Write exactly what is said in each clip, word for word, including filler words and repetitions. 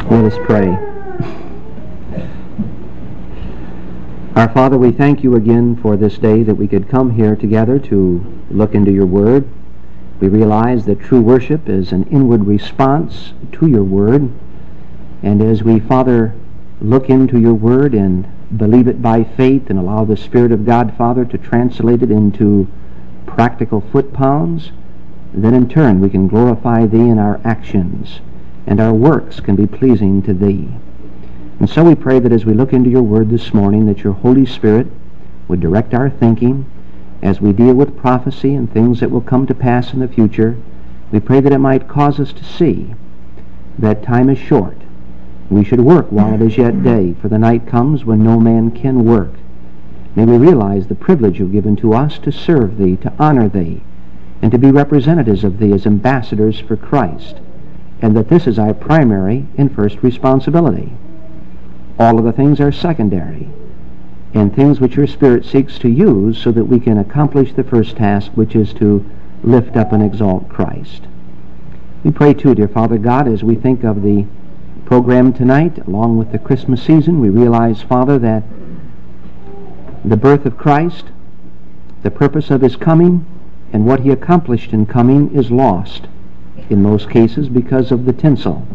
Let us pray. Our Father, we thank you again for this day that we could come here together to look into your word. We realize that true worship is an inward response to your word. And as we, Father, look into your word and believe it by faith and allow the Spirit of God, Father, to translate it into practical foot-pounds, then in turn we can glorify thee in our actions, and our works can be pleasing to thee. And so we pray that as we look into your word this morning, that your Holy Spirit would direct our thinking as we deal with prophecy and things that will come to pass in the future. We pray that it might cause us to see that time is short. We should work while it is yet day, for the night comes when no man can work. May we realize the privilege you've given to us to serve thee, to honor thee, and to be representatives of thee as ambassadors for Christ, and that this is our primary and first responsibility. All of the things are secondary, and things which your Spirit seeks to use so that we can accomplish the first task, which is to lift up and exalt Christ. We pray too, dear Father God, as we think of the program tonight, along with the Christmas season, we realize, Father, that the birth of Christ, the purpose of his coming, and what he accomplished in coming is lost, in most cases, because of the tinsel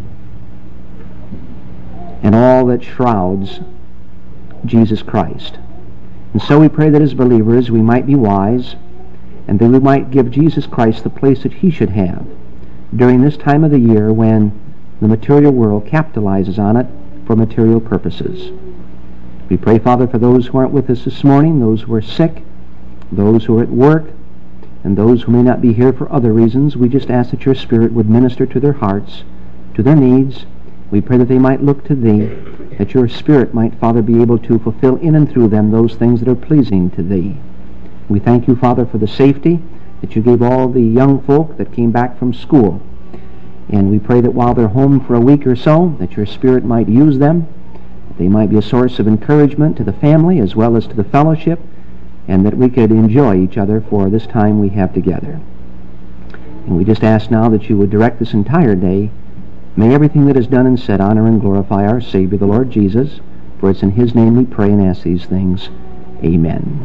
and all that shrouds Jesus Christ. And so we pray that as believers we might be wise, and that we might give Jesus Christ the place that he should have during this time of the year when the material world capitalizes on it for material purposes. We pray, Father, for those who aren't with us this morning, those who are sick, those who are at work, and those who may not be here for other reasons. We just ask that your Spirit would minister to their hearts, to their needs. We pray that they might look to thee, that your Spirit might, Father, be able to fulfill in and through them those things that are pleasing to thee. We thank you, Father, for the safety that you gave all the young folk that came back from school. And we pray that while they're home for a week or so, that your Spirit might use them, that they might be a source of encouragement to the family as well as to the fellowship, and that we could enjoy each other for this time we have together. And we just ask now that you would direct this entire day. May everything that is done and said honor and glorify our Savior, the Lord Jesus, for it's in his name we pray and ask these things. Amen.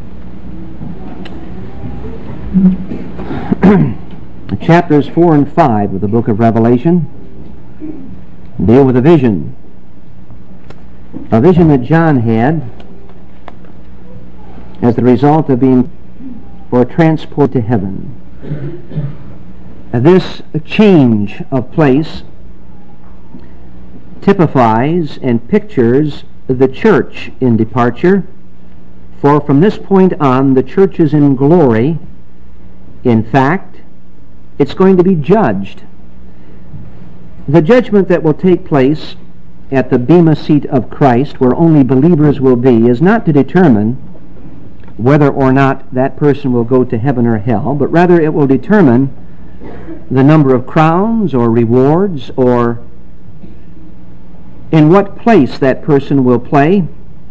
Chapters four and five of the book of Revelation deal with a vision. A vision that John had as the result of being for transport to heaven. This change of place typifies and pictures the church in departure, for from this point on the church is in glory. In fact, it's going to be judged. The judgment that will take place at the Bema seat of Christ, where only believers will be, is not to determine whether or not that person will go to heaven or hell, but rather it will determine the number of crowns or rewards, or in what place that person will play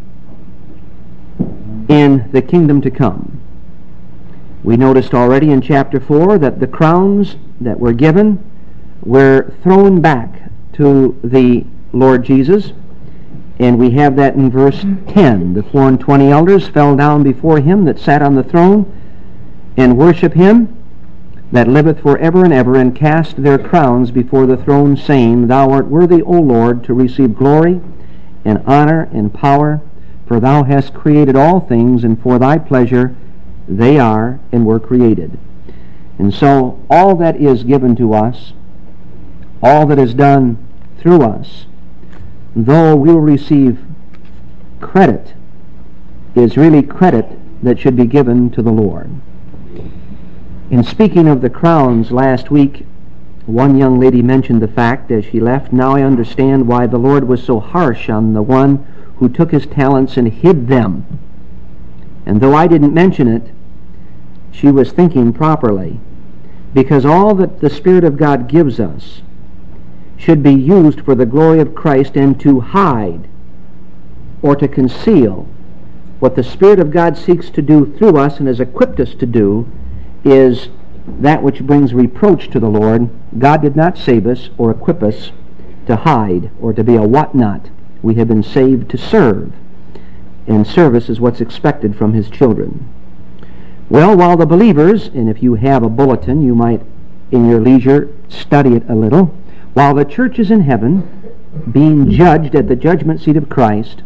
in the kingdom to come. We noticed already in chapter four that the crowns that were given were thrown back to the Lord Jesus, and we have that in verse ten. The four and twenty elders fell down before him that sat on the throne, and worship him that liveth for ever and ever, and cast their crowns before the throne, saying, Thou art worthy, O Lord, to receive glory and honor and power, for thou hast created all things, and for thy pleasure they are and were created. And so all that is given to us, all that is done through us, though we will receive credit, is really credit that should be given to the Lord. In speaking of the crowns last week, one young lady mentioned the fact as she left, now I understand why the Lord was so harsh on the one who took his talents and hid them. And though I didn't mention it, she was thinking properly, because all that the Spirit of God gives us should be used for the glory of Christ, and to hide or to conceal what the Spirit of God seeks to do through us and has equipped us to do is that which brings reproach to the Lord. God did not save us or equip us to hide or to be a whatnot. We have been saved to serve, and service is what's expected from his children. Well, while the believers, and if you have a bulletin, you might in your leisure study it a little, while the church is in heaven, being judged at the judgment seat of Christ,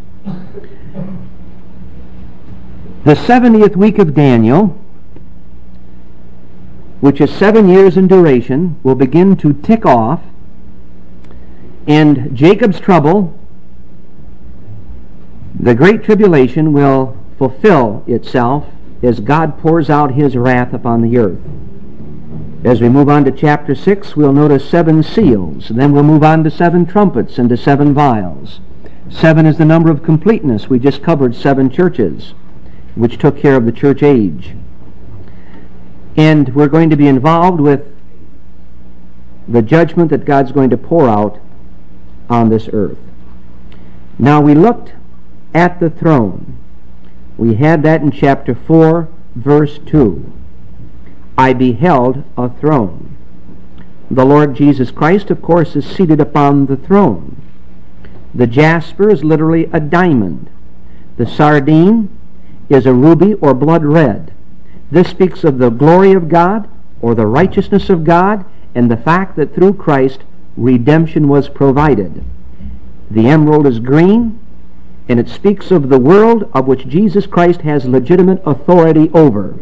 the seventieth week of Daniel, which is seven years in duration, will begin to tick off, and Jacob's trouble, the great tribulation, will fulfill itself as God pours out his wrath upon the earth. As we move on to chapter six, we'll notice seven seals. Then we'll move on to seven trumpets and to seven vials. Seven is the number of completeness. We just covered seven churches, which took care of the church age. And we're going to be involved with the judgment that God's going to pour out on this earth. Now, we looked at the throne. We had that in chapter four, verse two. I beheld a throne. The Lord Jesus Christ, of course, is seated upon the throne. The jasper is literally a diamond. The sardine is a ruby or blood red. This speaks of the glory of God or the righteousness of God and the fact that through Christ redemption was provided. The emerald is green, and it speaks of the world of which Jesus Christ has legitimate authority over.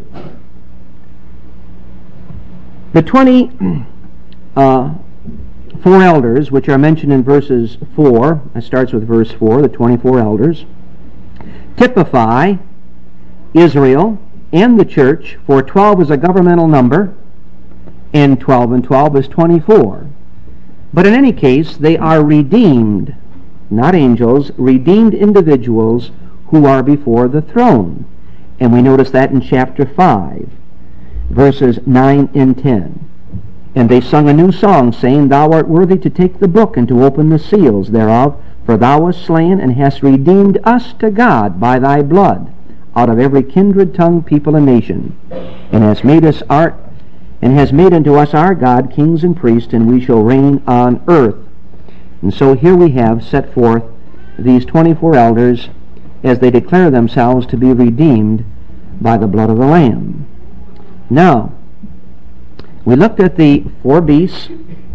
The twenty uh, four elders, which are mentioned in verses four, it starts with verse four, the twenty-four elders, typify Israel and the church, for twelve is a governmental number, and twelve and twelve is twenty-four. But in any case, they are redeemed, not angels, redeemed individuals who are before the throne. And we notice that in chapter five, verses nine and ten. And they sung a new song, saying, Thou art worthy to take the book and to open the seals thereof, for thou wast slain and hast redeemed us to God by thy blood out of every kindred, tongue, people, and nation, and hast made us our and has made unto us our God kings and priests, and we shall reign on earth. And so here we have set forth these twenty-four elders as they declare themselves to be redeemed by the blood of the Lamb. Now, we looked at the four beasts,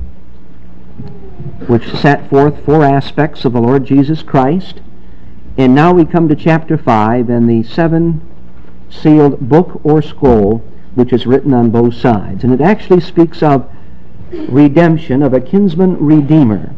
which set forth four aspects of the Lord Jesus Christ. And now we come to chapter five and the seven sealed book or scroll, which is written on both sides. And it actually speaks of redemption, of a kinsman redeemer.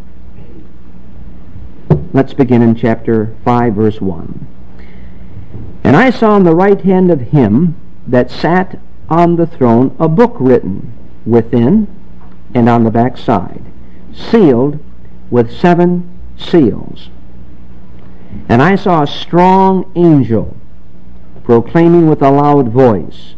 Let's begin in chapter five, verse one. And I saw on the right hand of him that sat on the throne a book written within and on the back side, sealed with seven seals. And I saw a strong angel proclaiming with a loud voice.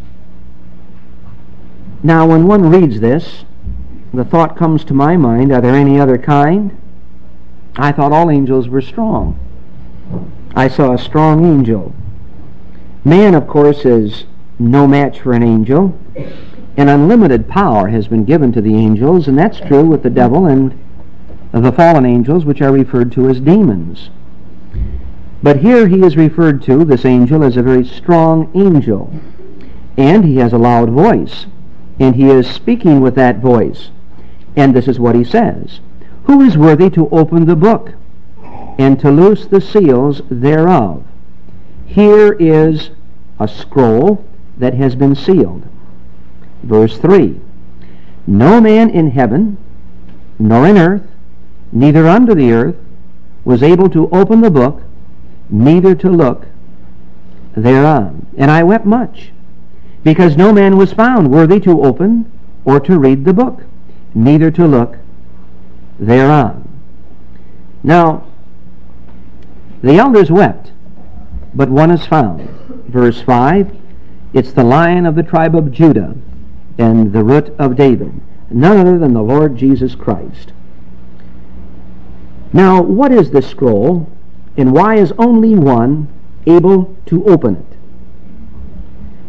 Now, when one reads this, the thought comes to my mind, are there any other kind? I thought all angels were strong. I saw a strong angel. Man, of course, is no match for an angel. And unlimited power has been given to the angels, and that's true with the devil and the fallen angels, which are referred to as demons. But here he is referred to, this angel, as a very strong angel. And he has a loud voice. And he is speaking with that voice. And this is what he says. Who is worthy to open the book and to loose the seals thereof? Here is a scroll that has been sealed. Verse three. No man in heaven, nor in earth, neither under the earth, was able to open the book, neither to look thereon. And I wept much, because no man was found worthy to open or to read the book, neither to look thereon. Now, the elders wept, but one is found. Verse five, it's the Lion of the tribe of Judah and the Root of David, none other than the Lord Jesus Christ. Now, what is this scroll, and why is only one able to open it?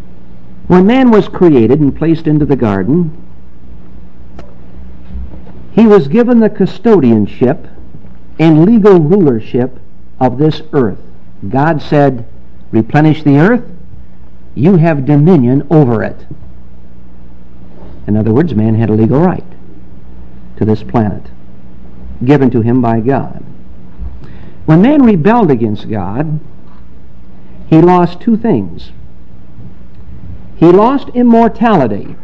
When man was created and placed into the garden, He was given the custodianship and legal rulership of this earth. God said, replenish the earth, you have dominion over it. In other words, man had a legal right to this planet, given to him by God. When man rebelled against God, he lost two things. He lost immortality.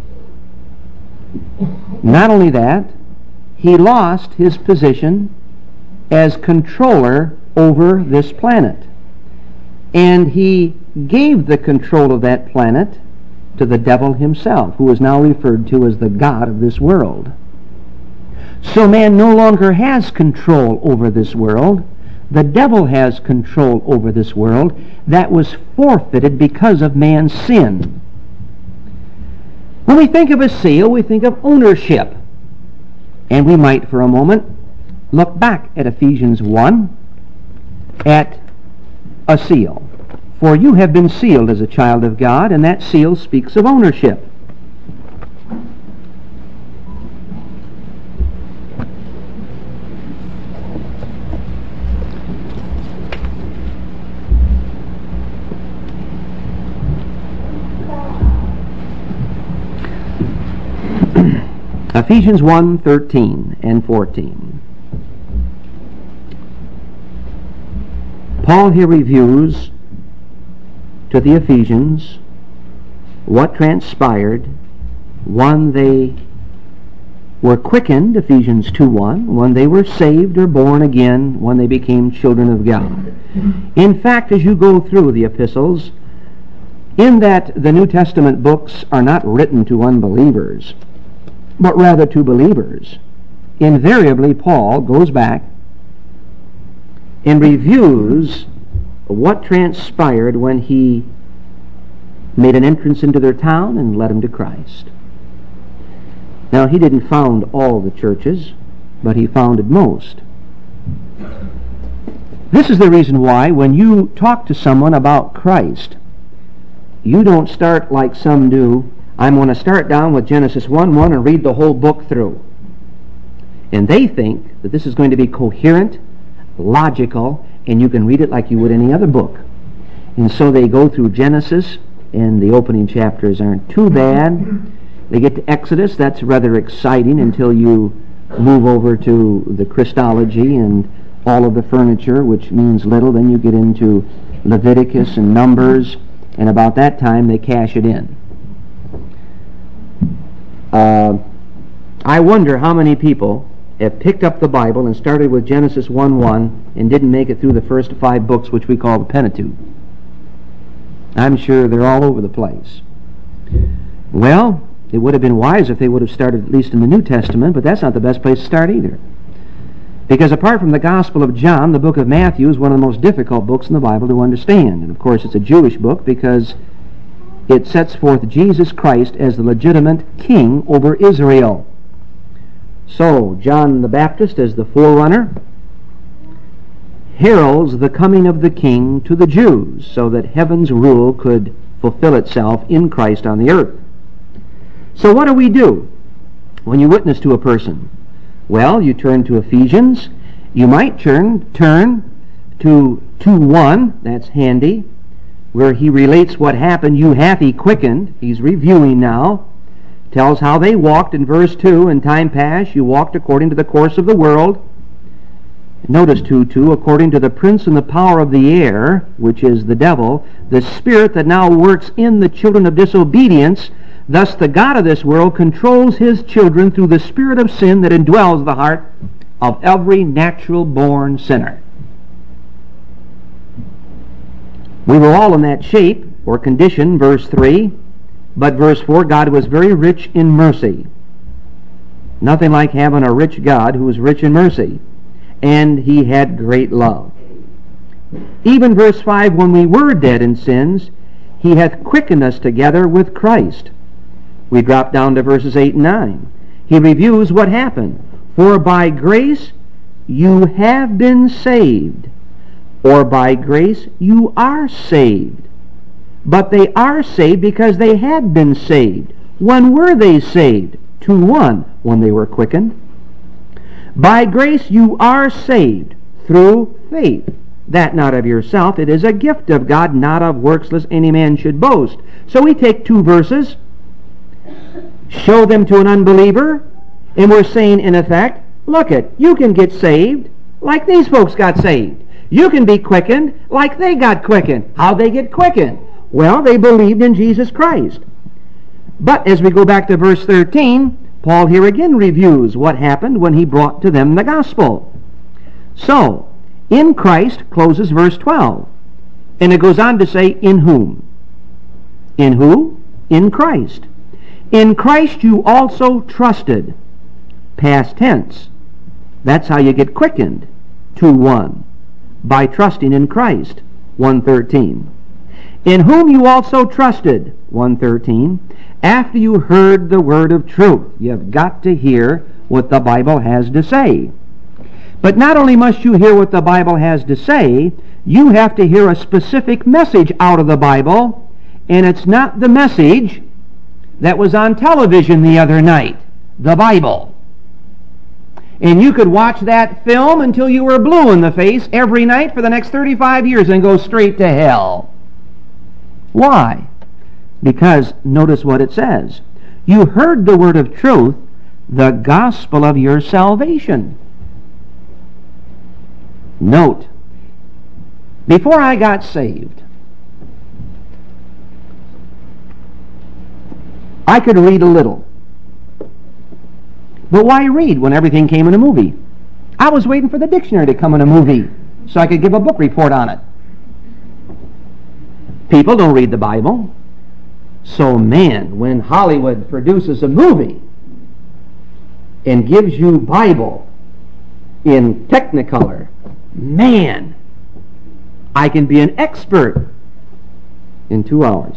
Not only that, he lost his position as controller over this planet. And he gave the control of that planet to the devil himself, who is now referred to as the god of this world. So man no longer has control over this world. The devil has control over this world that was forfeited because of man's sin. When we think of a seal, we think of ownership. And we might, for a moment, look back at Ephesians one, at a seal. For you have been sealed as a child of God, and that seal speaks of ownership. Ephesians one, thirteen and fourteen. Paul here reviews to the Ephesians what transpired when they were quickened, Ephesians two one, when they were saved or born again, when they became children of God. In fact, as you go through the epistles, in that the New Testament books are not written to unbelievers, but rather to believers, invariably Paul goes back and reviews what transpired when he made an entrance into their town and led them to Christ. Now, he didn't found all the churches, but he founded most. This is the reason why when you talk to someone about Christ, you don't start like some do, I'm going to start down with Genesis one one and read the whole book through. And they think that this is going to be coherent, logical, and you can read it like you would any other book. And so they go through Genesis, and the opening chapters aren't too bad. They get to Exodus, that's rather exciting until you move over to the Christology and all of the furniture, which means little. Then you get into Leviticus and Numbers, and about that time they cash it in. Uh, I wonder how many people have picked up the Bible and started with Genesis one one and didn't make it through the first five books, which we call the Pentateuch. I'm sure they're all over the place. Well, it would have been wise if they would have started at least in the New Testament, but that's not the best place to start either. Because apart from the Gospel of John, the book of Matthew is one of the most difficult books in the Bible to understand. And of course it's a Jewish book because it sets forth Jesus Christ as the legitimate king over Israel. So, John the Baptist, as the forerunner, heralds the coming of the king to the Jews so that heaven's rule could fulfill itself in Christ on the earth. So what do we do when you witness to a person? Well, you turn to Ephesians. You might turn, turn to two one, that's handy, where he relates what happened. You hath he quickened. He's reviewing now. Tells how they walked in verse two. In time past you walked according to the course of the world. Notice two two, according to the prince and the power of the air, which is the devil, the spirit that now works in the children of disobedience. Thus the God of this world controls his children through the spirit of sin that indwells the heart of every natural-born sinner. We were all in that shape or condition, verse three, but verse four, God was very rich in mercy. Nothing like having a rich God who is rich in mercy. And he had great love. Even verse five, when we were dead in sins, he hath quickened us together with Christ. We drop down to verses eight and nine. He reviews what happened. For by grace you have been saved, or by grace you are saved. But they are saved because they had been saved. When were they saved? two one, when they were quickened. By grace you are saved through faith, that not of yourself, it is a gift of God, not of works, lest any man should boast. So we take two verses, show them to an unbeliever, and we're saying, in effect, look it, you can get saved like these folks got saved. You can be quickened like they got quickened. How'd they get quickened? Well, they believed in Jesus Christ. But as we go back to verse thirteen, Paul here again reviews what happened when he brought to them the gospel. So, in Christ closes verse twelve. And it goes on to say, in whom? In who? In Christ. In Christ you also trusted. Past tense. That's how you get quickened. two one. By trusting in Christ. one thirteen. In whom you also trusted. one thirteen. After you heard the word of truth. You've got to hear what the Bible has to say. But not only must you hear what the Bible has to say, you have to hear a specific message out of the Bible, and it's not the message that was on television the other night, the Bible. And you could watch that film until you were blue in the face every night for the next thirty-five years and go straight to hell. Why? Because notice what it says. You heard the word of truth, the gospel of your salvation. Note, before I got saved, I could read a little. But why read when everything came in a movie? I was waiting for the dictionary to come in a movie so I could give a book report on it. People don't read the Bible. So man, when Hollywood produces a movie and gives you Bible in Technicolor, man, I can be an expert in two hours.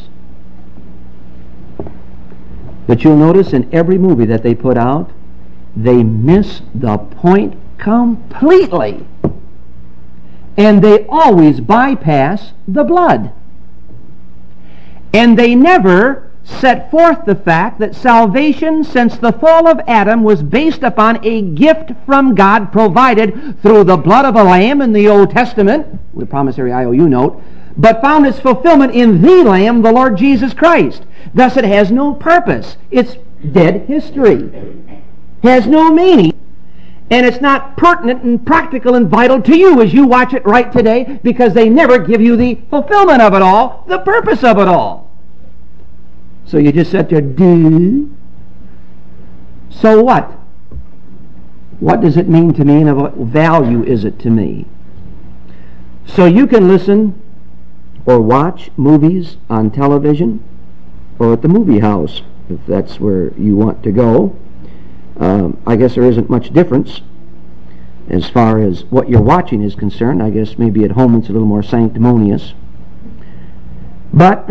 But you'll notice in every movie that they put out, they miss the point completely. And they always bypass the blood. And they never set forth the fact that salvation since the fall of Adam was based upon a gift from God provided through the blood of a lamb in the Old Testament, with promissory I O U note, but found its fulfillment in the Lamb, the Lord Jesus Christ. Thus it has no purpose. It's dead history. Has no meaning. And it's not pertinent and practical and vital to you as you watch it right today, because they never give you the fulfillment of it all, the purpose of it all. So you just sit there, do. So what? What does it mean to me, and of what value is it to me? So you can listen or watch movies on television or at the movie house, if that's where you want to go. Um, I guess there isn't much difference as far as what you're watching is concerned. I guess maybe at home it's a little more sanctimonious. But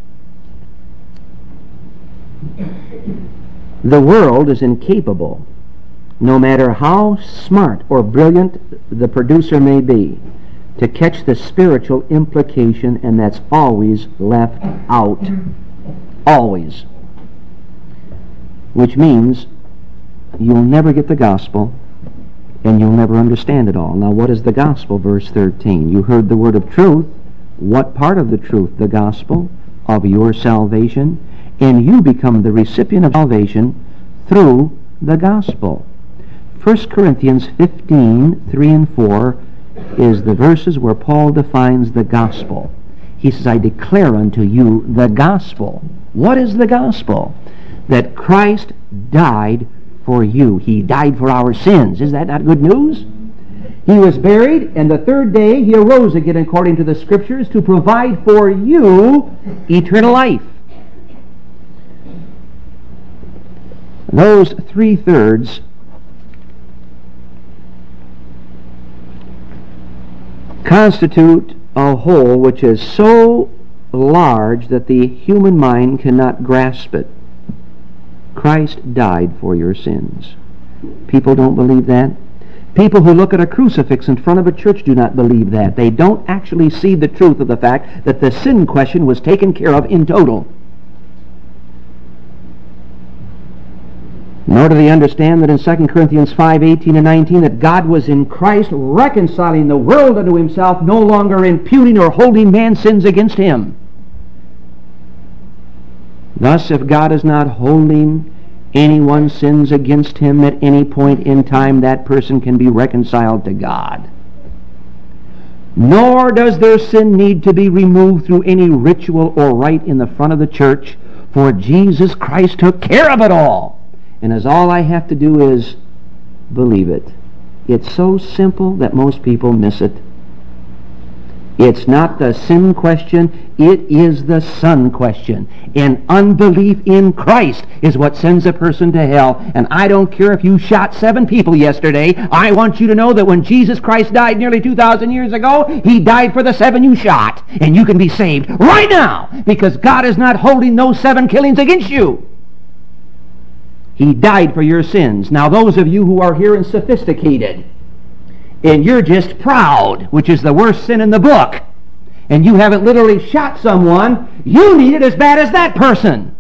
the world is incapable, no matter how smart or brilliant the producer may be, to catch the spiritual implication, and that's always left out. Always. Which means you'll never get the gospel, and you'll never understand it all. Now, what is the gospel? Verse thirteen. You heard the word of truth. What part of the truth? The gospel of your salvation. And you become the recipient of salvation through the gospel. First Corinthians fifteen, three and four is the verses where Paul defines the gospel. He says, I declare unto you the gospel. What is the gospel? That Christ died for you. He died for our sins. Is that not good news? He was buried, and the third day he arose again according to the Scriptures to provide for you eternal life. Those three-thirds constitute a whole which is so large that the human mind cannot grasp it. Christ died for your sins. People don't believe that. People who look at a crucifix in front of a church do not believe that. They don't actually see the truth of the fact that the sin question was taken care of in total. Nor do they understand that in Second Corinthians five, eighteen and nineteen, that God was in Christ reconciling the world unto himself, no longer imputing or holding man's sins against him. Thus, if God is not holding anyone's sins against him at any point in time, that person can be reconciled to God. Nor does their sin need to be removed through any ritual or rite in the front of the church, for Jesus Christ took care of it all. And as all I have to do is believe it. It's so simple that most people miss it. It's not the sin question, it is the son question. And unbelief in Christ is what sends a person to hell. And I don't care if you shot seven people yesterday. I want you to know that when Jesus Christ died nearly two thousand years ago, he died for the seven you shot. And you can be saved right now, because God is not holding those seven killings against you. He died for your sins. Now those of you who are here and sophisticated, and you're just proud, which is the worst sin in the book, and you haven't literally shot someone, you need it as bad as that person.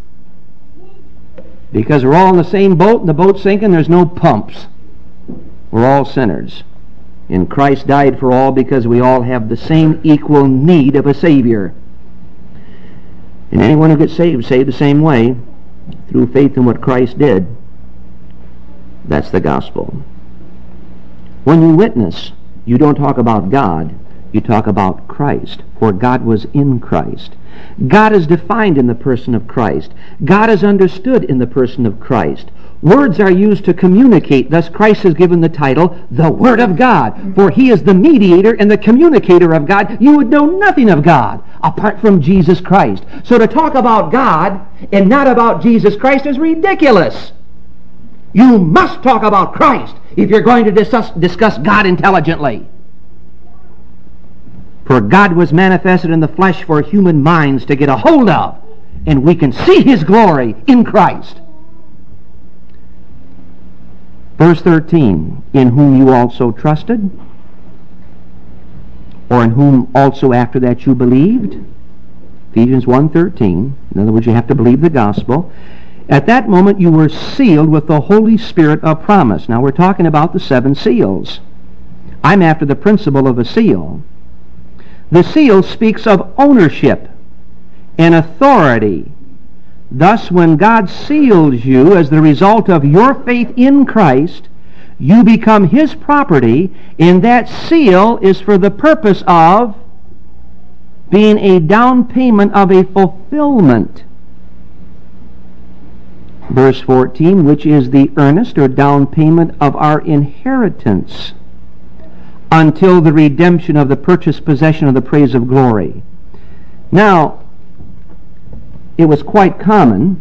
Because we're all in the same boat, and the boat's sinking, there's no pumps. We're all sinners. And Christ died for all because we all have the same equal need of a Savior. And anyone who gets saved, saved the same way, through faith in what Christ did. That's the gospel. When you witness, you don't talk about God, you talk about Christ, for God was in Christ. God is defined in the person of Christ. God is understood in the person of Christ. Words are used to communicate. Thus Christ is given the title, the Word of God, for he is the mediator and the communicator of God. You would know nothing of God apart from Jesus Christ. So to talk about God and not about Jesus Christ is ridiculous. You must talk about Christ if you're going to discuss, discuss God intelligently. For God was manifested in the flesh for human minds to get a hold of, and we can see his glory in Christ. Verse thirteen, in whom you also trusted, or in whom also after that you believed. Ephesians one thirteen. In other words, you have to believe the gospel. At that moment you were sealed with the Holy Spirit of promise. Now we're talking about the seven seals. I'm after the principle of a seal. The seal speaks of ownership and authority. Thus, when God seals you as the result of your faith in Christ, you become his property, and that seal is for the purpose of being a down payment of a fulfillment. Verse fourteen, which is the earnest or down payment of our inheritance until the redemption of the purchased possession of the praise of glory. Now, it was quite common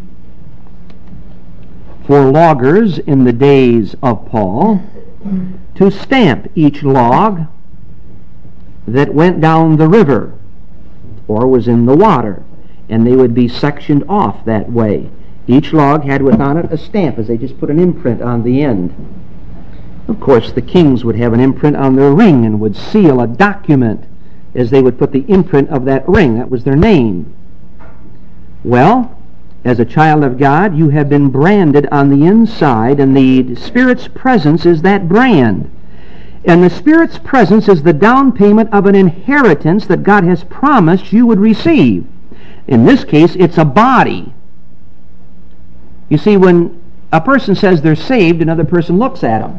for loggers in the days of Paul to stamp each log that went down the river or was in the water, and they would be sectioned off that way. Each log had with on it a stamp, as they just put an imprint on the end. Of course, the kings would have an imprint on their ring and would seal a document as they would put the imprint of that ring. That was their name. Well, as a child of God, you have been branded on the inside, and the Spirit's presence is that brand. And the Spirit's presence is the down payment of an inheritance that God has promised you would receive. In this case, it's a body. You see, when a person says they're saved, another person looks at them.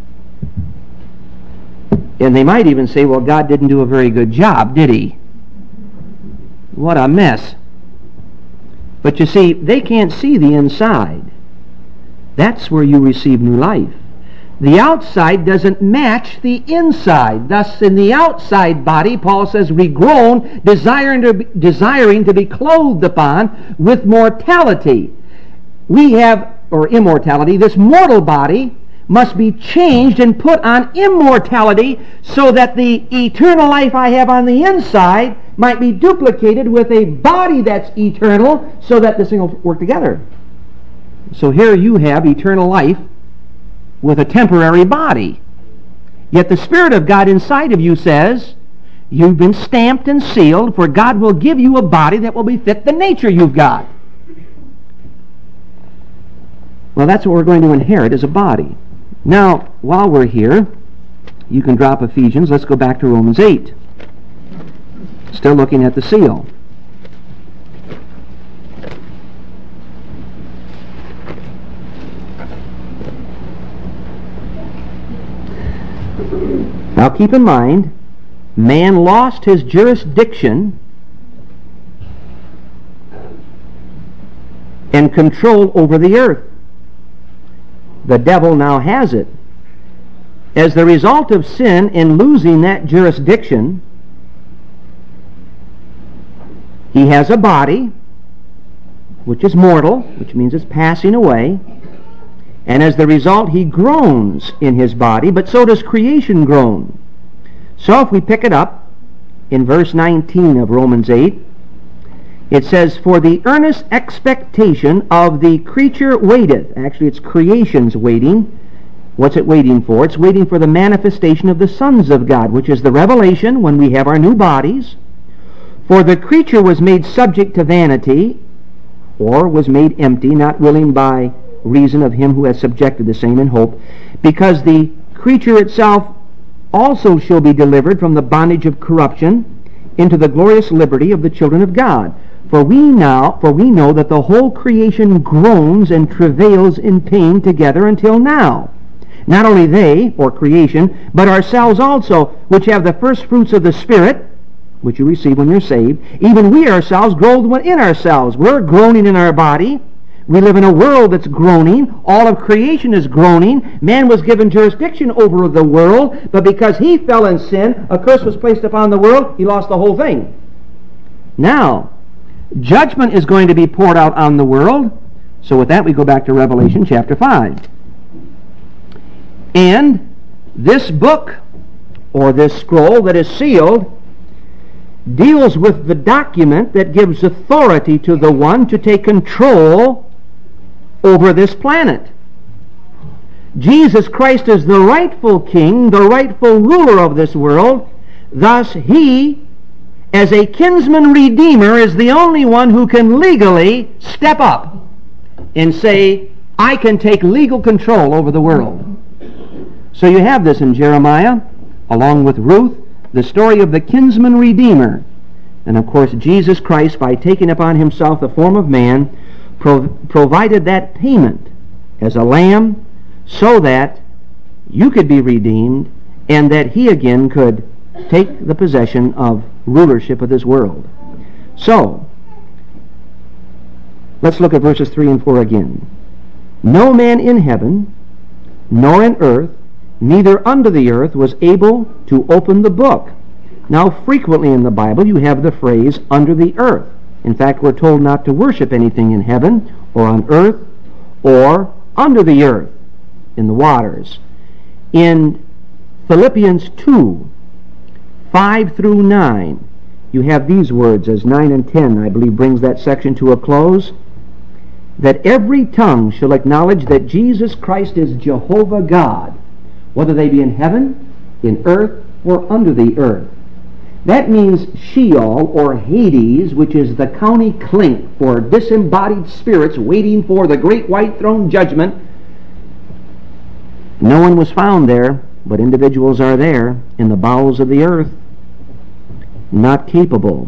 And they might even say, well, God didn't do a very good job, did he? What a mess. But you see, they can't see the inside. That's where you receive new life. The outside doesn't match the inside. Thus, in the outside body, Paul says, regrown, desiring to be, desiring to be clothed upon with mortality. We have, or immortality, this mortal body must be changed and put on immortality so that the eternal life I have on the inside might be duplicated with a body that's eternal so that this thing will work together. So here you have eternal life with a temporary body. Yet the Spirit of God inside of you says, you've been stamped and sealed, for God will give you a body that will befit the nature you've got. Well, that's what we're going to inherit as a body. Now, while we're here, you can drop Ephesians. Let's go back to Romans eight. Still looking at the seal. Now keep in mind, man lost his jurisdiction and control over the earth. The devil now has it. As the result of sin in losing that jurisdiction, he has a body, which is mortal, which means it's passing away. And as the result, he groans in his body, but so does creation groan. So if we pick it up in verse nineteen of Romans eight, it says, "For the earnest expectation of the creature waiteth." Actually, it's creation's waiting. What's it waiting for? It's waiting for the manifestation of the sons of God, which is the revelation when we have our new bodies. "For the creature was made subject to vanity," or was made empty, not willing by reason of him who has subjected the same in hope, "because the creature itself also shall be delivered from the bondage of corruption into the glorious liberty of the children of God. For we now, for we know that the whole creation groans and travails in pain together until now. Not only they, or creation, but ourselves also, which have the first fruits of the Spirit," which you receive when you're saved, "even we ourselves groan within ourselves." We're groaning in our body. We live in a world that's groaning. All of creation is groaning. Man was given jurisdiction over the world, but because he fell in sin, a curse was placed upon the world. He lost the whole thing. Now, judgment is going to be poured out on the world. So with that, we go back to Revelation chapter five. And this book, or this scroll that is sealed, deals with the document that gives authority to the one to take control over this planet. Jesus Christ is the rightful king, the rightful ruler of this world. Thus he, as a kinsman redeemer, is the only one who can legally step up and say, "I can take legal control over the world." So you have this in Jeremiah, along with Ruth, the story of the kinsman redeemer. And of course, Jesus Christ, by taking upon himself the form of man, Pro- provided that payment as a lamb so that you could be redeemed and that he again could take the possession of rulership of this world. So, let's look at verses three and four again. "No man in heaven, nor in earth, neither under the earth, was able to open the book." Now, frequently in the Bible, you have the phrase, "under the earth." In fact, we're told not to worship anything in heaven or on earth or under the earth, in the waters. In Philippians two, five through nine, you have these words, as nine and ten, I believe, brings that section to a close, "that every tongue shall acknowledge that Jesus Christ is Jehovah God, whether they be in heaven, in earth, or under the earth." That means Sheol, or Hades, which is the county clink for disembodied spirits waiting for the great white throne judgment. No one was found there, but individuals are there in the bowels of the earth, not capable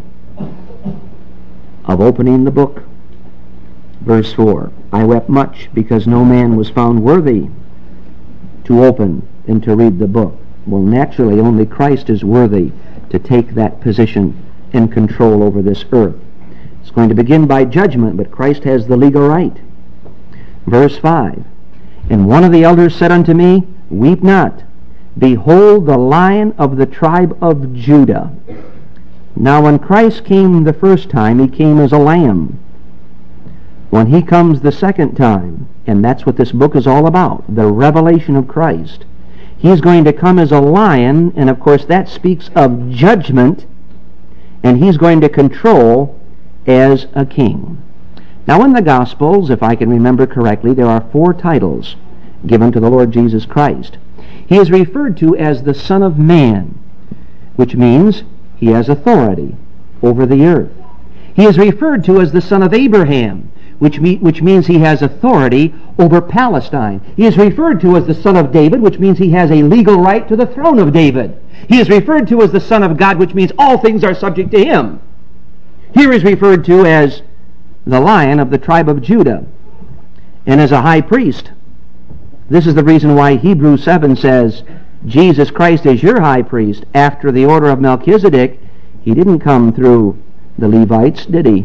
of opening the book. Verse four, "I wept much because no man was found worthy to open and to read the book." Well, naturally, only Christ is worthy to take that position and control over this earth. It's going to begin by judgment, but Christ has the legal right. Verse five, "And one of the elders said unto me, Weep not. Behold the Lion of the tribe of Judah." Now when Christ came the first time, he came as a lamb. When he comes the second time, and that's what this book is all about, the revelation of Christ, he's going to come as a lion, and of course that speaks of judgment, and he's going to control as a king. Now in the Gospels, if I can remember correctly, there are four titles given to the Lord Jesus Christ. He is referred to as the Son of Man, which means he has authority over the earth. He is referred to as the Son of Abraham, which, me, which means he has authority over Palestine. He is referred to as the Son of David, which means he has a legal right to the throne of David. He is referred to as the Son of God, which means all things are subject to him. Here is referred to as the Lion of the tribe of Judah, and as a high priest. This is the reason why Hebrews seven says, Jesus Christ is your high priest after the order of Melchizedek. He didn't come through the Levites, did he?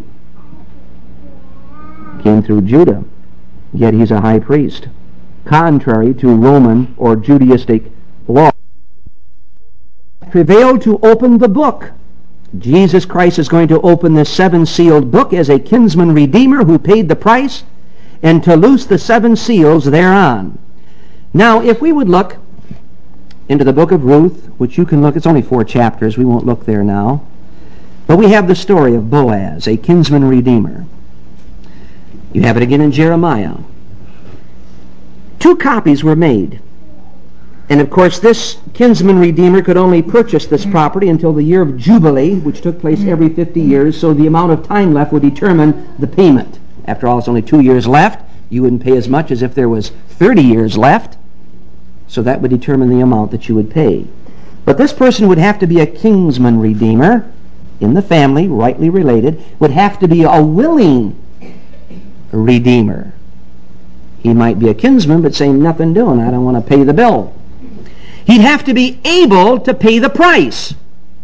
Came through Judah, yet he's a high priest, contrary to Roman or Judaistic law. Prevailed to open the book. Jesus Christ is going to open this seven-sealed book as a kinsman redeemer who paid the price, and to loose the seven seals thereon. Now, if we would look into the book of Ruth, which you can look, it's only four chapters, we won't look there now, but we have the story of Boaz, a kinsman redeemer. You have it again in Jeremiah. Two copies were made. And of course this kinsman redeemer could only purchase this property until the year of Jubilee, which took place every fifty years, so the amount of time left would determine the payment. After all, it's only two years left. You wouldn't pay as much as if there was thirty years left. So that would determine the amount that you would pay. But this person would have to be a kinsman redeemer in the family, rightly related, would have to be a willing redeemer. He might be a kinsman, but saying, nothing doing, I don't want to pay the bill. He'd have to be able to pay the price.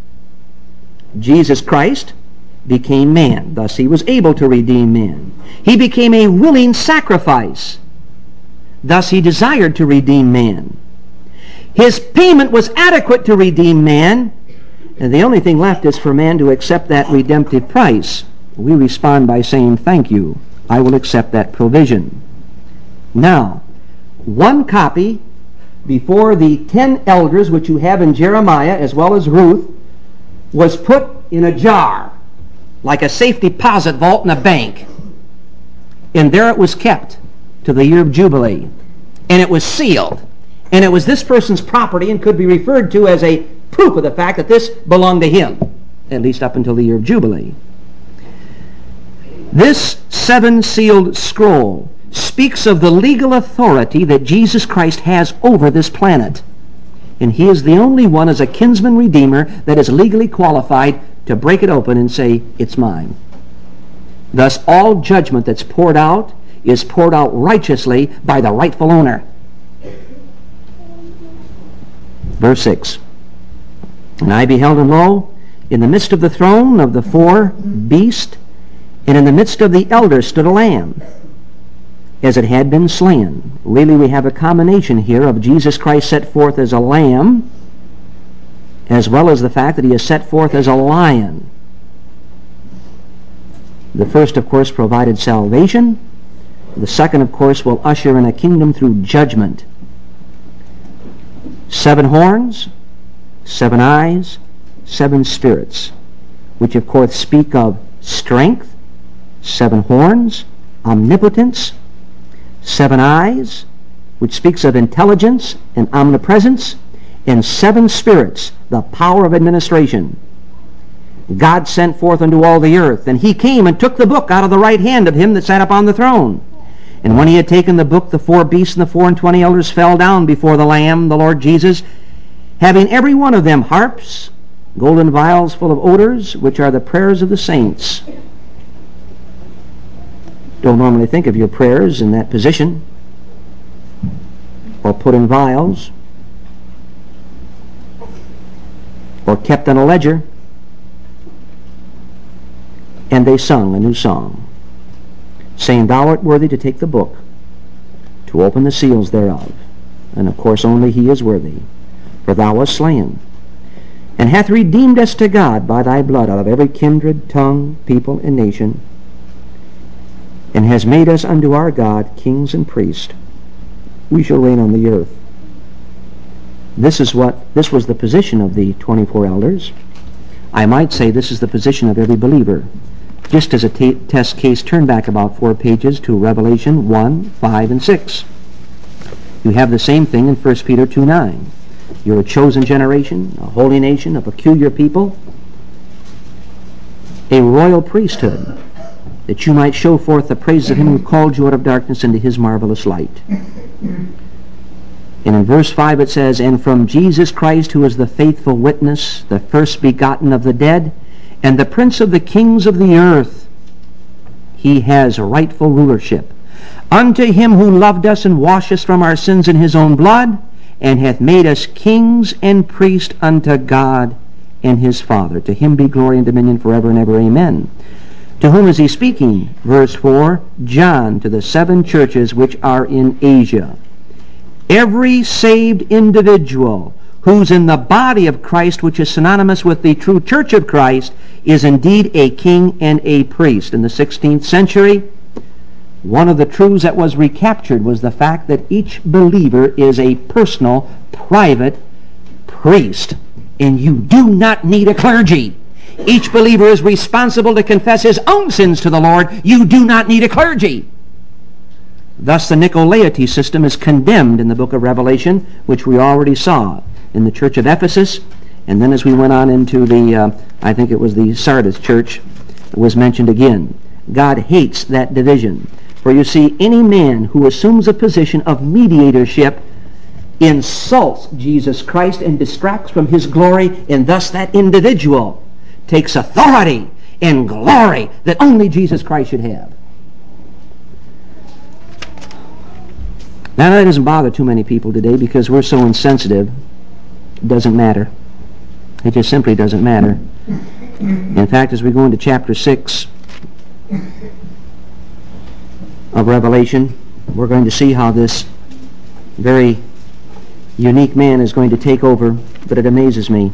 Jesus Christ became man. Thus he was able to redeem man. He became a willing sacrifice. Thus he desired to redeem man. His payment was adequate to redeem man, and the only thing left is for man to accept that redemptive price. We respond by saying, thank you. I will accept that provision. Now, one copy before the ten elders, which you have in Jeremiah as well as Ruth, was put in a jar, like a safe deposit vault in a bank. And there it was kept to the year of Jubilee. And it was sealed. And it was this person's property and could be referred to as a proof of the fact that this belonged to him, at least up until the year of Jubilee. This seven-sealed scroll speaks of the legal authority that Jesus Christ has over this planet. And he is the only one as a kinsman redeemer that is legally qualified to break it open and say, it's mine. Thus, all judgment that's poured out is poured out righteously by the rightful owner. Verse six. And I beheld, and lo, in the midst of the throne of the four beasts, and in the midst of the elders stood a lamb, as it had been slain. Really, we have a combination here of Jesus Christ set forth as a lamb, as well as the fact that he is set forth as a lion. The first, of course, provided salvation. The second, of course, will usher in a kingdom through judgment. Seven horns, seven eyes, seven spirits, which of course speak of strength. Seven horns, omnipotence. Seven eyes, which speaks of intelligence and omnipresence. And seven spirits, the power of administration. God sent forth unto all the earth, and he came and took the book out of the right hand of him that sat upon the throne. And when he had taken the book, the four beasts and the four and twenty elders fell down before the Lamb, the Lord Jesus, having every one of them harps, golden vials full of odors, which are the prayers of the saints. Don't normally think of your prayers in that position, or put in vials, or kept on a ledger. And they sung a new song, saying, Thou art worthy to take the book, to open the seals thereof. And of course only he is worthy, for thou wast slain, and hath redeemed us to God by thy blood out of every kindred, tongue, people, and nation, and has made us unto our God kings and priests. We shall reign on the earth. This is what this was the position of the twenty-four elders. I might say this is the position of every believer. Just as a t- test case, turn back about four pages to Revelation one, five, and six. You have the same thing in First Peter two, nine. You're a chosen generation, a holy nation, a peculiar people, a royal priesthood, that you might show forth the praises of him who called you out of darkness into his marvelous light. And in verse five it says, and from Jesus Christ, who is the faithful witness, the first begotten of the dead, and the prince of the kings of the earth, he has rightful rulership. Unto him who loved us and washed us from our sins in his own blood, and hath made us kings and priests unto God and his Father. To him be glory and dominion forever and ever. Amen. To whom is he speaking? Verse four, John, to the seven churches which are in Asia. Every saved individual who's in the body of Christ, which is synonymous with the true church of Christ, is indeed a king and a priest. In the sixteenth century, one of the truths that was recaptured was the fact that each believer is a personal, private priest. And you do not need a clergy. Each believer is responsible to confess his own sins to the Lord. You do not need a clergy. Thus the Nicolaity system is condemned in the book of Revelation, which we already saw in the church of Ephesus. And then as we went on into the, uh, I think it was the Sardis church, it was mentioned again. God hates that division. For you see, any man who assumes a position of mediatorship insults Jesus Christ and distracts from his glory, and thus that individual takes authority and glory that only Jesus Christ should have. Now that doesn't bother too many people today because we're so insensitive. It doesn't matter. It just simply doesn't matter. In fact, as we go into chapter six of Revelation, we're going to see how this very unique man is going to take over, but it amazes me.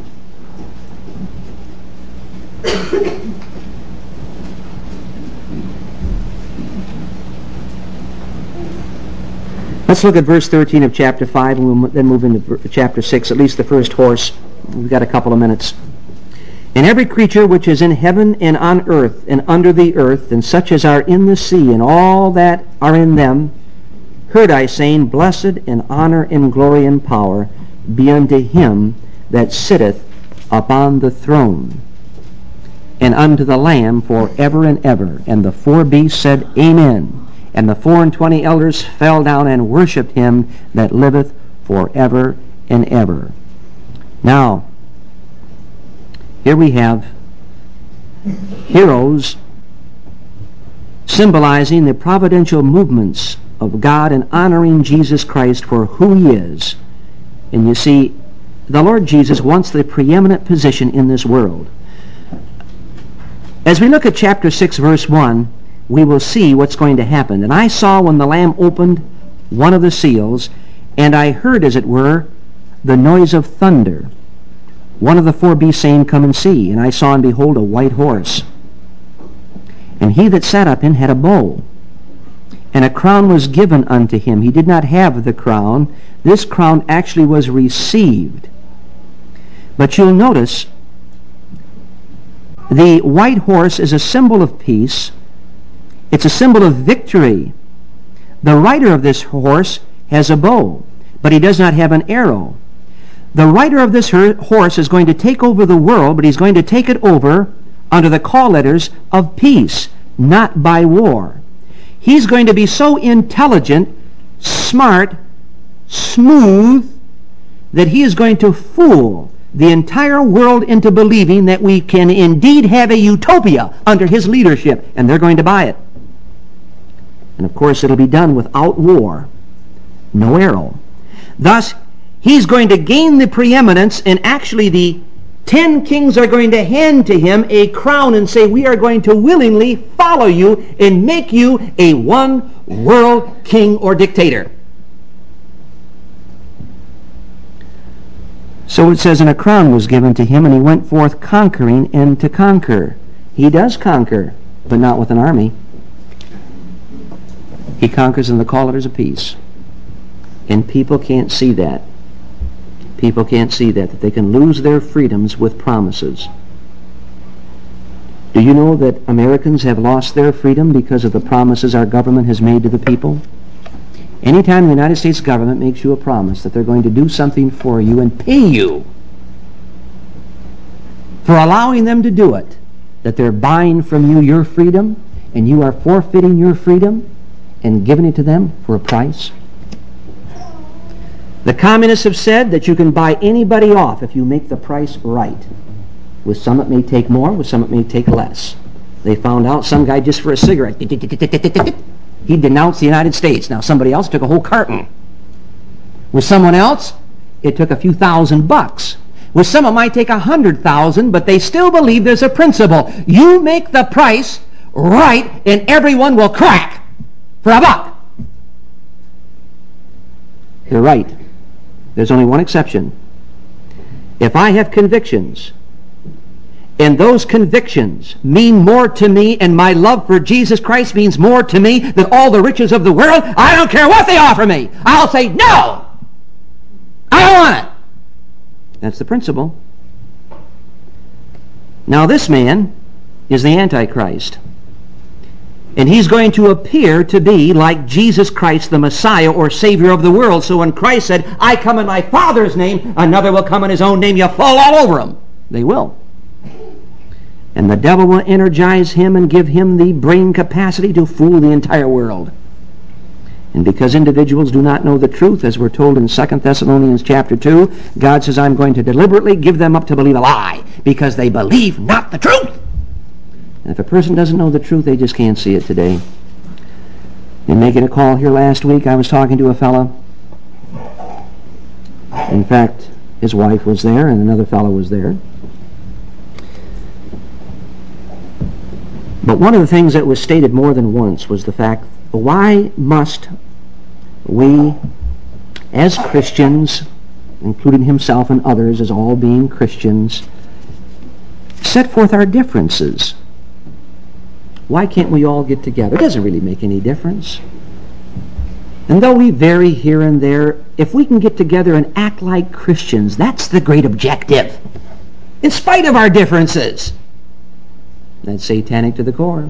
Let's look at verse thirteen of chapter five, and we'll then move into chapter six, at least the first horse. We've got a couple of minutes. And every creature which is in heaven and on earth and under the earth, and such as are in the sea, and all that are in them, heard I saying, Blessed and honor and glory and power be unto him that sitteth upon the throne, and unto the Lamb for ever and ever. And the four beasts said, Amen. And the four and twenty elders fell down and worshipped him that liveth for ever and ever. Now, here we have heroes symbolizing the providential movements of God in honoring Jesus Christ for who he is. And you see, the Lord Jesus wants the preeminent position in this world. As we look at chapter six, verse one, we will see what's going to happen. And I saw when the Lamb opened one of the seals, and I heard, as it were, the noise of thunder. One of the four beasts saying, Come and see. And I saw, and behold, a white horse. And he that sat upon had a bow, and a crown was given unto him. He did not have the crown. This crown actually was received. But you'll notice, the white horse is a symbol of peace. It's a symbol of victory. The rider of this horse has a bow, but he does not have an arrow. The rider of this horse is going to take over the world, but he's going to take it over under the call letters of peace, not by war. He's going to be so intelligent, smart, smooth, that he is going to fool the entire world into believing that we can indeed have a utopia under his leadership, and they're going to buy it. And of course it'll be done without war, no arrow. Thus, he's going to gain the preeminence, and actually the ten kings are going to hand to him a crown and say, we are going to willingly follow you and make you a one-world king or dictator. So it says, and a crown was given to him, and he went forth conquering and to conquer. He does conquer, but not with an army. He conquers in the call letters of peace. And people can't see that. People can't see that, that they can lose their freedoms with promises. Do you know that Americans have lost their freedom because of the promises our government has made to the people? Anytime the United States government makes you a promise that they're going to do something for you and pay you for allowing them to do it, that they're buying from you your freedom, and you are forfeiting your freedom and giving it to them for a price? The communists have said that you can buy anybody off if you make the price right. With some it may take more, with some it may take less. They found out some guy just for a cigarette, he denounced the United States. Now somebody else took a whole carton. With someone else, it took a few thousand bucks. With some it might take a hundred thousand, but they still believe there's a principle. You make the price right and everyone will crack for a buck. They're right. There's only one exception. If I have convictions, and those convictions mean more to me, and my love for Jesus Christ means more to me than all the riches of the world, I don't care what they offer me. I'll say, no! I don't want it! That's the principle. Now this man is the Antichrist. And he's going to appear to be like Jesus Christ, the Messiah or Savior of the world. So when Christ said, I come in my Father's name, another will come in his own name, you fall all over him. They will. And the devil will energize him and give him the brain capacity to fool the entire world. And because individuals do not know the truth, as we're told in Second Thessalonians chapter two, God says, I'm going to deliberately give them up to believe a lie, because they believe not the truth. And if a person doesn't know the truth, they just can't see it today. In making a call here last week, I was talking to a fellow. In fact, his wife was there and another fellow was there. But one of the things that was stated more than once was the fact, why must we, as Christians, including himself and others as all being Christians, set forth our differences? Why can't we all get together? It doesn't really make any difference. And though we vary here and there, if we can get together and act like Christians, that's the great objective. In spite of our differences. That's satanic to the core.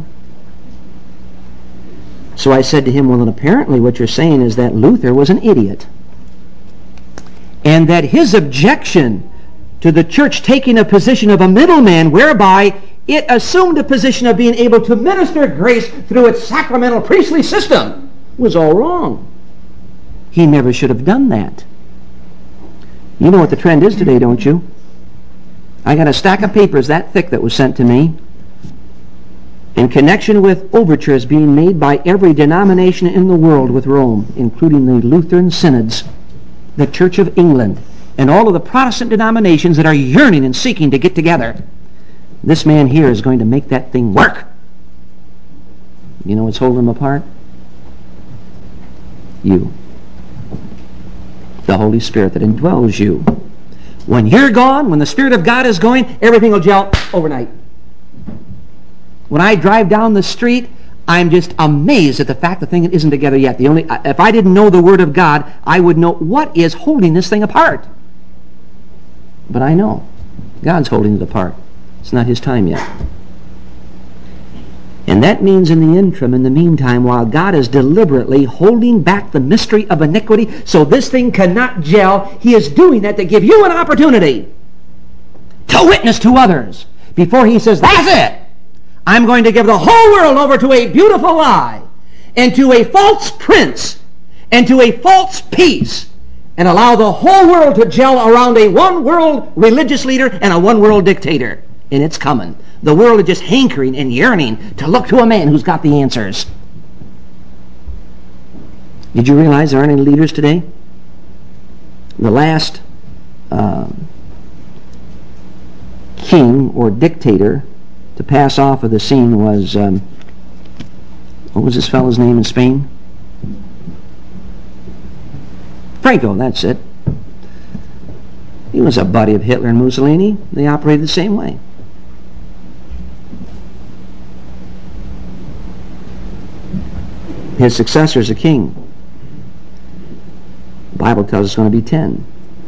So I said to him, well, then apparently what you're saying is that Luther was an idiot. And that his objection to the church taking a position of a middleman whereby it assumed a position of being able to minister grace through its sacramental priestly system was all wrong. He never should have done that. You know what the trend is today, don't you? I got a stack of papers that thick that was sent to me in connection with overtures being made by every denomination in the world with Rome, including the Lutheran synods, the Church of England, and all of the Protestant denominations that are yearning and seeking to get together. This man here is going to make that thing work. You know what's holding them apart? You. The Holy Spirit that indwells you. When you're gone, when the Spirit of God is going, everything will gel overnight. When I drive down the street, I'm just amazed at the fact the thing isn't together yet. The only, if I didn't know the Word of God, I would know what is holding this thing apart. But I know. God's holding it apart. It's not His time yet. And that means in the interim, in the meantime, while God is deliberately holding back the mystery of iniquity so this thing cannot gel, He is doing that to give you an opportunity to witness to others before He says, that's it! I'm going to give the whole world over to a beautiful lie and to a false prince and to a false peace and allow the whole world to gel around a one-world religious leader and a one-world dictator. And it's coming. The world is just hankering and yearning to look to a man who's got the answers. Did you realize there aren't any leaders today? The last uh, king or dictator to pass off of the scene was, um, what was this fellow's name in Spain? Franco, that's it. He was a buddy of Hitler and Mussolini. They operated the same way. His successor is a king. The Bible tells us it's going to be ten.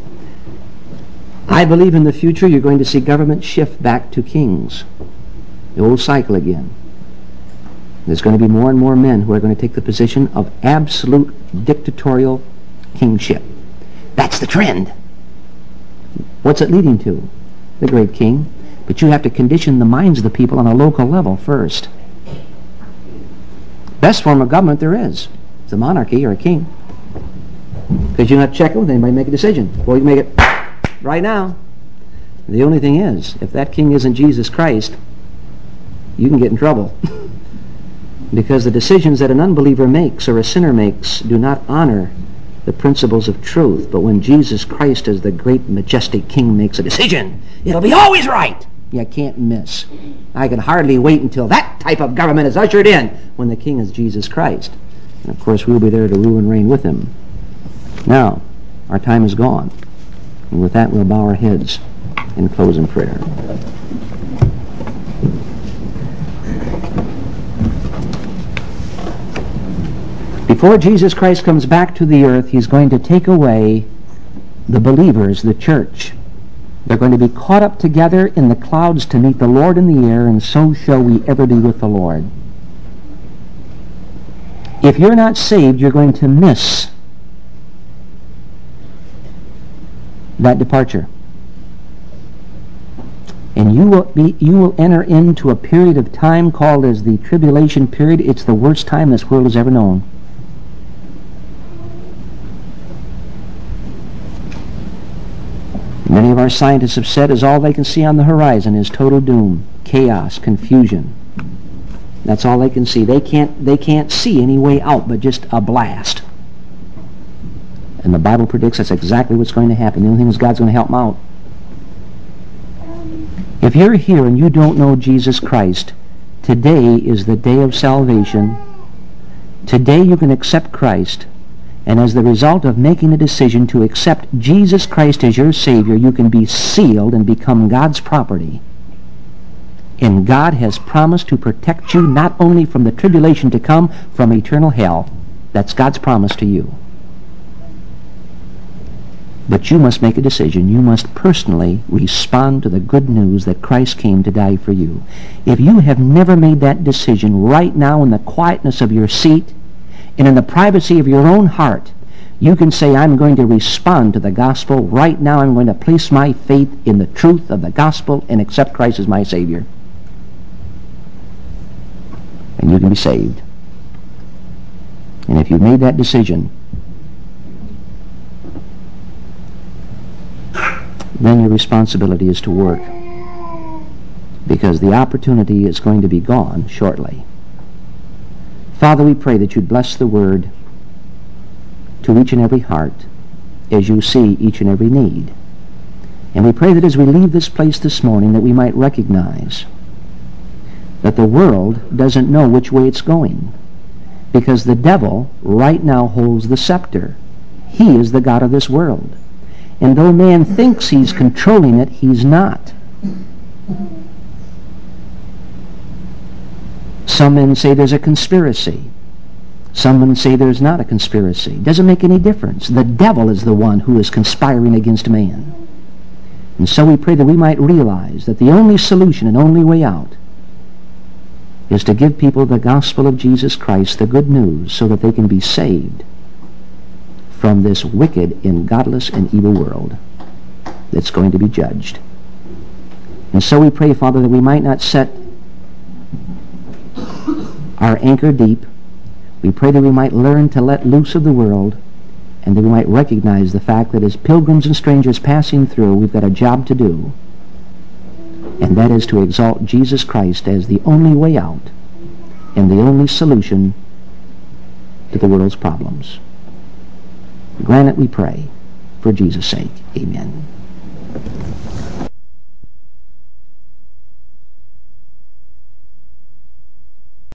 I believe in the future you're going to see government shift back to kings. The old cycle again. There's going to be more and more men who are going to take the position of absolute dictatorial kingship. That's the trend. What's it leading to? The great king. But you have to condition the minds of the people on a local level first. Best form of government there is. It's a monarchy or a king. Because you don't have to check it with anybody, make a decision. Well, you can make it right now. The only thing is, if that king isn't Jesus Christ, you can get in trouble. Because the decisions that an unbeliever makes or a sinner makes do not honor the principles of truth. But when Jesus Christ as the great majestic king makes a decision, it'll be always right. You can't miss. I can hardly wait until that type of government is ushered in when the king is Jesus Christ. And of course we'll be there to rule and reign with him. Now, our time is gone. And with that we'll bow our heads and close in prayer. Before Jesus Christ comes back to the earth, he's going to take away the believers, the church. They're going to be caught up together in the clouds to meet the Lord in the air, and so shall we ever be with the Lord. If you're not saved, you're going to miss that departure. And you will be, you will enter into a period of time called as the tribulation period. It's the worst time this world has ever known. Many of our scientists have said is all they can see on the horizon is total doom, chaos, confusion. That's all they can see. They can't, they can't see any way out but just a blast. And the Bible predicts that's exactly what's going to happen. The only thing is God's going to help them out. If you're here and you don't know Jesus Christ, today is the day of salvation. Today you can accept Christ. And as the result of making a decision to accept Jesus Christ as your Savior, you can be sealed and become God's property. And God has promised to protect you not only from the tribulation to come, from eternal hell. That's God's promise to you. But you must make a decision. You must personally respond to the good news that Christ came to die for you. If you have never made that decision, right now in the quietness of your seat, and in the privacy of your own heart, you can say, I'm going to respond to the gospel. Right now I'm going to place my faith in the truth of the gospel and accept Christ as my Savior. And you can be saved. And if you've made that decision, then your responsibility is to work. Because the opportunity is going to be gone shortly. Father, we pray that you'd bless the word to each and every heart as you see each and every need. And we pray that as we leave this place this morning that we might recognize that the world doesn't know which way it's going, because the devil right now holds the scepter. He is the God of this world. And though man thinks he's controlling it, he's not. Some men say there's a conspiracy. Some men say there's not a conspiracy. It doesn't make any difference. The devil is the one who is conspiring against man. And so we pray that we might realize that the only solution and only way out is to give people the gospel of Jesus Christ, the good news, so that they can be saved from this wicked and godless and evil world that's going to be judged. And so we pray, Father, that we might not set our anchor deep. We pray that we might learn to let loose of the world, and that we might recognize the fact that as pilgrims and strangers passing through, we've got a job to do, and that is to exalt Jesus Christ as the only way out and the only solution to the world's problems. Grant it, we pray, for Jesus' sake. Amen.